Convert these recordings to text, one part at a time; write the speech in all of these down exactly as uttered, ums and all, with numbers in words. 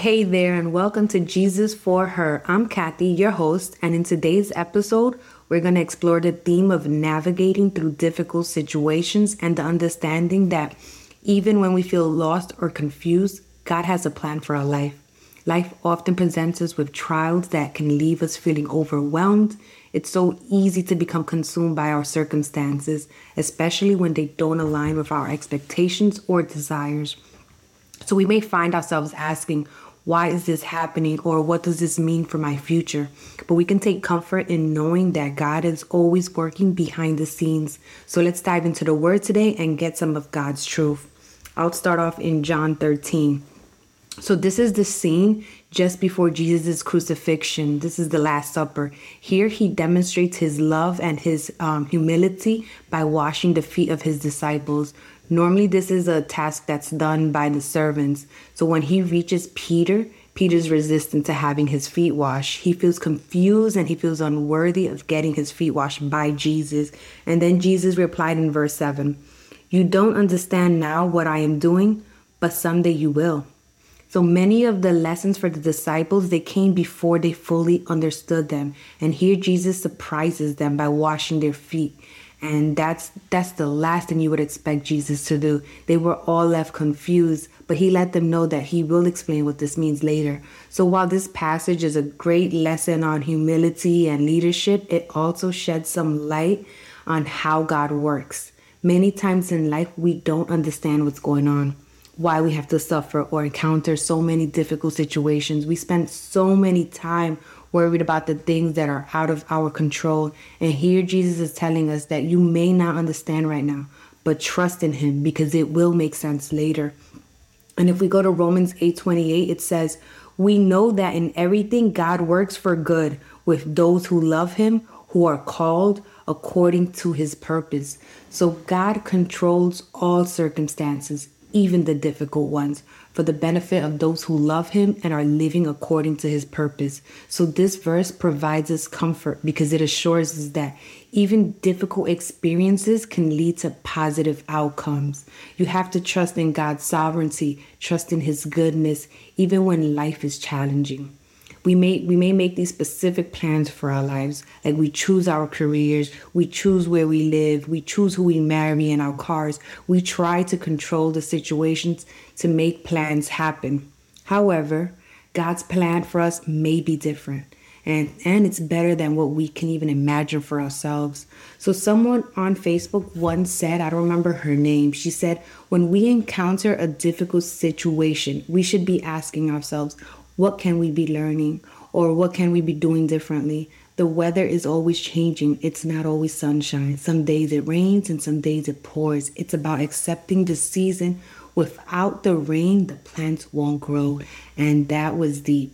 Hey there, and welcome to Jesus for Her. I'm Kathy, your host, and in today's episode, we're going to explore the theme of navigating through difficult situations and the understanding that even when we feel lost or confused, God has a plan for our life. Life often presents us with trials that can leave us feeling overwhelmed. It's so easy to become consumed by our circumstances, especially when they don't align with our expectations or desires. So we may find ourselves asking, why is this happening, or what does this mean for my future? But we can take comfort in knowing that God is always working behind the scenes. So let's dive into the word today and get some of God's truth. I'll start off in John thirteen. So this is the scene just before Jesus' crucifixion. This is the Last Supper. Here he demonstrates his love and his um, humility by washing the feet of his disciples. Normally, this is a task that's done by the servants. So when he reaches Peter, Peter's resistant to having his feet washed. He feels confused and he feels unworthy of getting his feet washed by Jesus. And then Jesus replied in verse seven, "You don't understand now what I am doing, but someday you will." So many of the lessons for the disciples, they came before they fully understood them. And here Jesus surprises them by washing their feet. And that's that's the last thing you would expect Jesus to do. They were all left confused, but he let them know that he will explain what this means later. So while this passage is a great lesson on humility and leadership, it also sheds some light on how God works. Many times in life, we don't understand what's going on, why we have to suffer or encounter so many difficult situations. We spend so many time worried about the things that are out of our control. And here Jesus is telling us that you may not understand right now, but trust in him because it will make sense later. And if we go to Romans eight twenty-eight, it says, "We know that in everything God works for good with those who love him, who are called according to his purpose." So God controls all circumstances, even the difficult ones, for the benefit of those who love him and are living according to his purpose. So this verse provides us comfort because it assures us that even difficult experiences can lead to positive outcomes. You have to trust in God's sovereignty, trust in his goodness, even when life is challenging. We may we may make these specific plans for our lives, like we choose our careers, we choose where we live, we choose who we marry and our cars. We try to control the situations to make plans happen. However, God's plan for us may be different, and, and it's better than what we can even imagine for ourselves. So someone on Facebook once said, I don't remember her name, she said, when we encounter a difficult situation, we should be asking ourselves, what can we be learning, or what can we be doing differently? The weather is always changing. It's not always sunshine. Some days it rains and some days it pours. It's about accepting the season. Without the rain, the plants won't grow. And that was deep.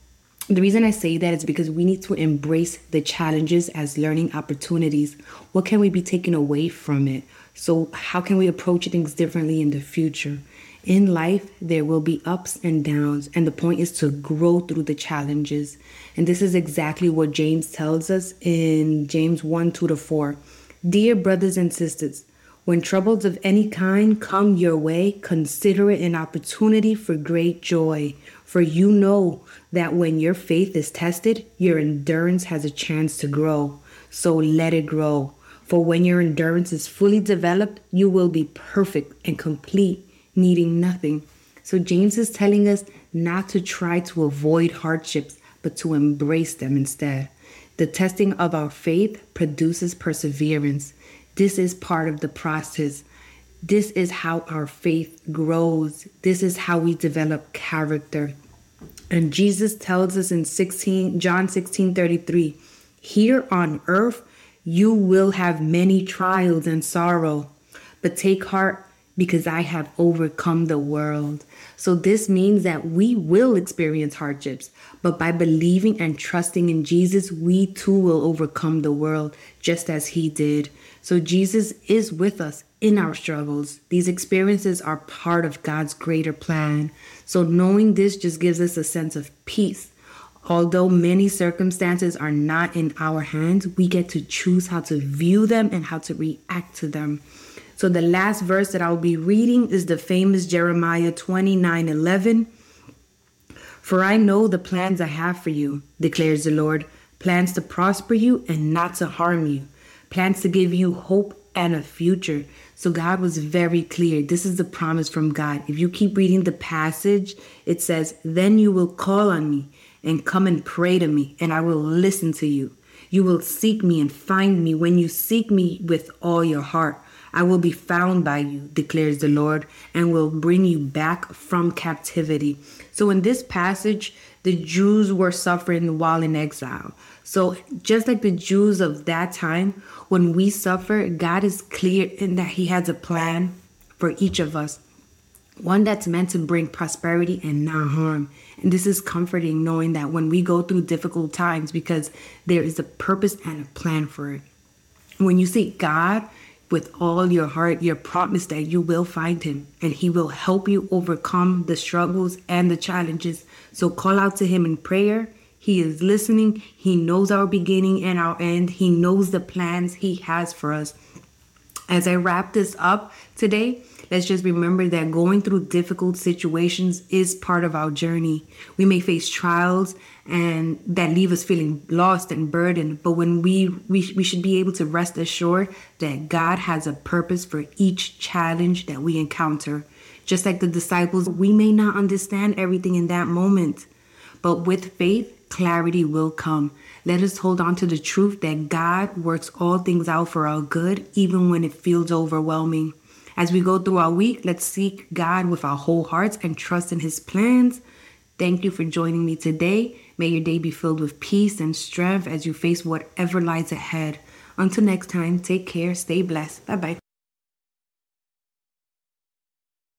The reason I say that is because we need to embrace the challenges as learning opportunities. What can we be taking away from it? So how can we approach things differently in the future? In life, there will be ups and downs, and the point is to grow through the challenges. And this is exactly what James tells us in James one, two to four. Dear brothers and sisters, when troubles of any kind come your way, consider it an opportunity for great joy. For you know that when your faith is tested, your endurance has a chance to grow. So let it grow. For when your endurance is fully developed, you will be perfect and complete, needing nothing. So James is telling us not to try to avoid hardships, but to embrace them instead. The testing of our faith produces perseverance. This is part of the process. This is how our faith grows. This is how we develop character. And Jesus tells us in sixteen, John sixteen thirty-three, here on earth, you will have many trials and sorrow, but take heart, because I have overcome the world. So this means that we will experience hardships, but by believing and trusting in Jesus, we too will overcome the world just as he did. So Jesus is with us in our struggles. These experiences are part of God's greater plan. So knowing this just gives us a sense of peace. Although many circumstances are not in our hands, we get to choose how to view them and how to react to them. So the last verse that I'll be reading is the famous Jeremiah twenty-nine eleven. For I know the plans I have for you, declares the Lord, plans to prosper you and not to harm you, plans to give you hope and a future. So God was very clear. This is the promise from God. If you keep reading the passage, it says, then you will call on me and come and pray to me, and I will listen to you. You will seek me and find me when you seek me with all your heart. I will be found by you, declares the Lord, and will bring you back from captivity. So in this passage, the Jews were suffering while in exile. So just like the Jews of that time, when we suffer, God is clear in that he has a plan for each of us. One that's meant to bring prosperity and not harm. And this is comforting, knowing that when we go through difficult times, because there is a purpose and a plan for it. When you seek God with all your heart, you're promised that you will find him and he will help you overcome the struggles and the challenges. So call out to him in prayer. He is listening. He knows our beginning and our end. He knows the plans he has for us. As I wrap this up today, let's just remember that going through difficult situations is part of our journey. We may face trials and that leave us feeling lost and burdened, but when we, we we should be able to rest assured that God has a purpose for each challenge that we encounter. Just like the disciples, we may not understand everything in that moment, but with faith, clarity will come. Let us hold on to the truth that God works all things out for our good, even when it feels overwhelming. As we go through our week, let's seek God with our whole hearts and trust in his plans. Thank you for joining me today. May your day be filled with peace and strength as you face whatever lies ahead. Until next time, take care, stay blessed. Bye-bye.